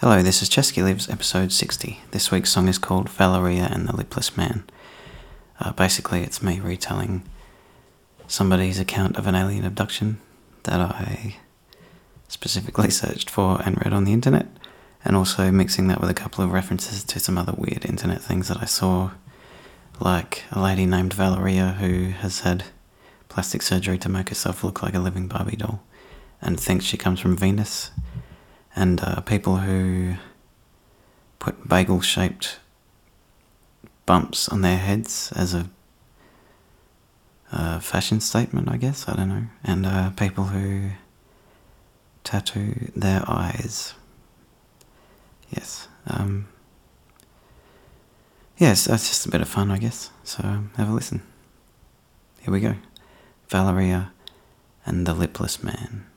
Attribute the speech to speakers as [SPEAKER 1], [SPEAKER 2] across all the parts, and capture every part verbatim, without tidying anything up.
[SPEAKER 1] Hello, this is Chesky Lives, episode sixty. This week's song is called Valeria and the Lipless Man. Uh, basically, it's me retelling somebody's account of an alien abduction that I specifically searched for and read on the internet, and also mixing that with a couple of references to some other weird internet things that I saw, like a lady named Valeria who has had plastic surgery to make herself look like a living Barbie doll and thinks she comes from Venus, and uh, people who put bagel-shaped bumps on their heads as a uh, fashion statement, I guess, I don't know, and uh, people who tattoo their eyes. Yes, um, yes, that's just a bit of fun, I guess, so um, have a listen. Here we go. Valeria and the Lipless Man.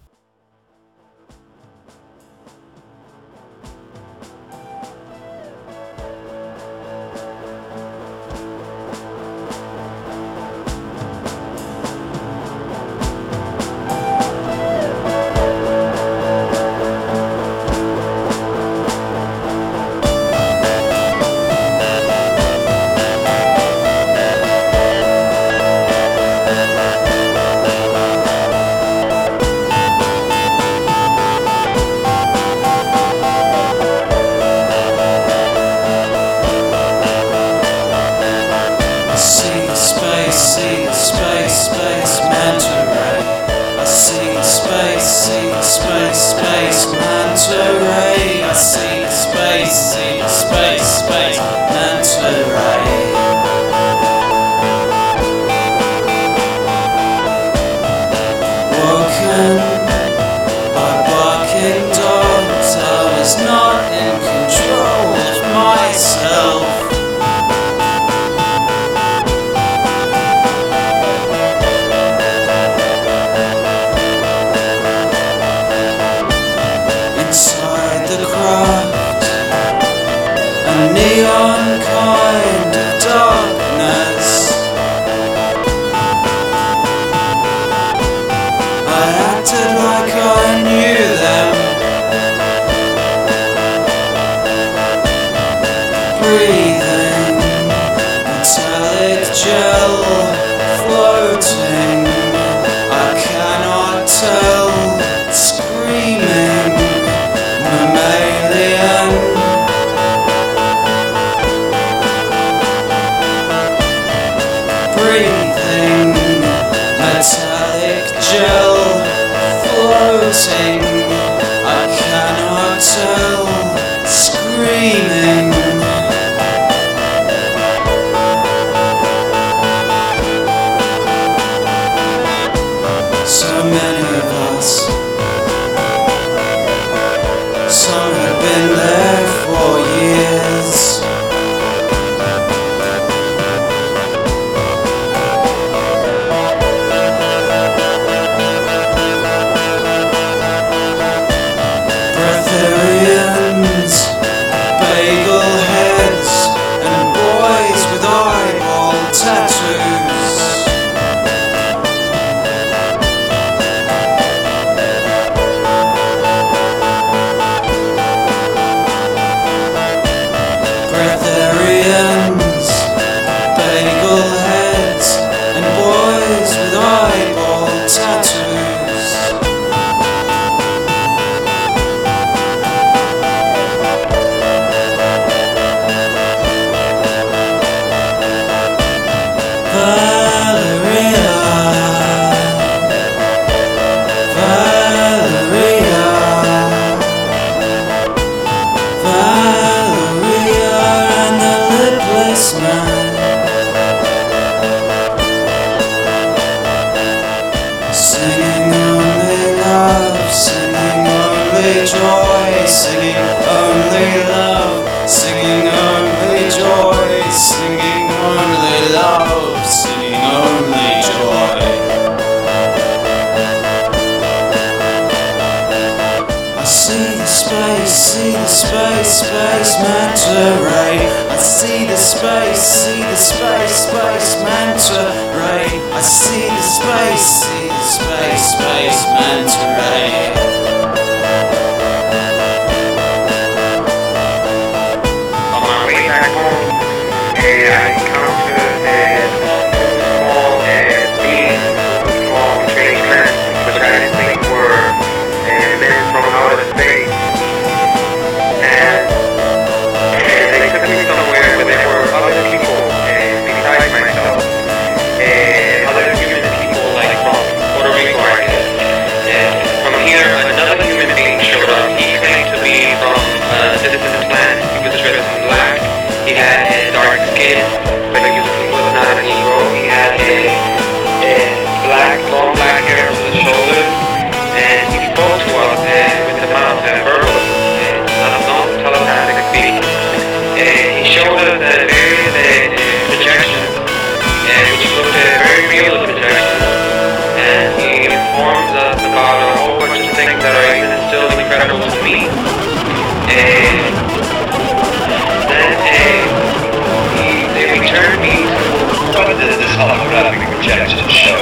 [SPEAKER 2] Neon kind of darkness, I acted like I knew them, breathing metallic gel, floating, I cannot tell, screaming, mammalian. Breathing, metallic gel, floating, I cannot tell, screaming. So many of us, some have been there for years. Bagel heads and boys with eyeball tattoos. Breatharians, bagel heads and boys with eyeball tattoos. Valeria, Valeria, Valeria and the Lipless Man. Singing only love, singing only joy, singing only love, singing only joy, singing only love, singing only joy. I see the space, see the space, space manta ray. I see the space, see the space, space manta ray. I see the space, see the space, space manta ray.
[SPEAKER 3] I encountered a small uh, beings, small strange men, which I didn't think were uh, men from outer space. And uh, they took me somewhere where there were other people uh, besides myself. Uh, other human people, like from Puerto Rico, I guess. Uh, from here, another human being showed up. He claimed to be from a distant planet. He was dressed in black. He had a dark skin, but he was, he was not a Negro. He had a, a black, long black hair over the shoulders, and he spoke to us uh, with the mouth and verbally, and not non telepathic speaking. Uh, he showed us uh, various uh, projections, uh, which looked uh, very real projections, and he informed us about a whole bunch of things that are even still incredible to me. Uh, then uh, he, they returned me to
[SPEAKER 4] What did this holographic projection show?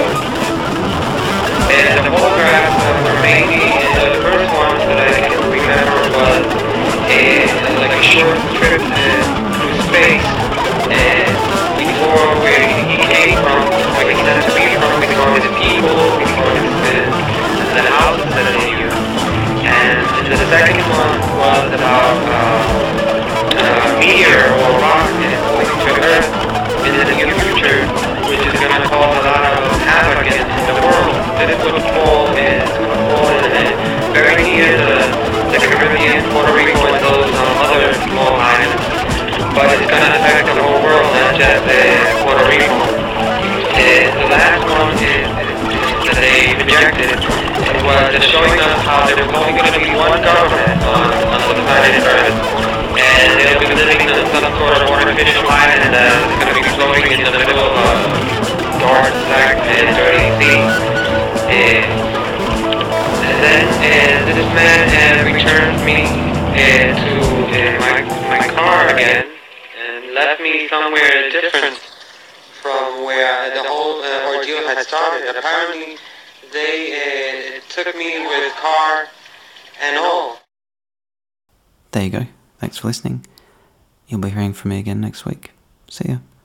[SPEAKER 3] and the photographs uh, were mainly uh, the first one that I can remember was a, like a short trip uh, through space, and before where he came from, where he sent to me from, we saw his people, we saw his uh, the houses that they used. And the second one was about uh, a meteor or rock going to Earth in the near future, which is going to cause a lot of havoc in, in the world. This would fall in, fall in uh, very near the, the Caribbean, Puerto Rico, and those um, other small islands. But it's going to affect the whole world, not just uh, Puerto Rico. Uh, the last one is, is that they projected was just showing us how there was only going to be one government on, on the planet Earth, and they'll be living on some sort of artificial island that's going to be floating in the middle of a dark, black, and dirty sea. And, and then uh, this man uh, returned me uh, to uh, my, my car again and left me somewhere different from where the whole uh, ordeal had started. Apparently, they uh, took me with car and all.
[SPEAKER 1] There you go. Thanks for listening. You'll be hearing from me again next week. See ya.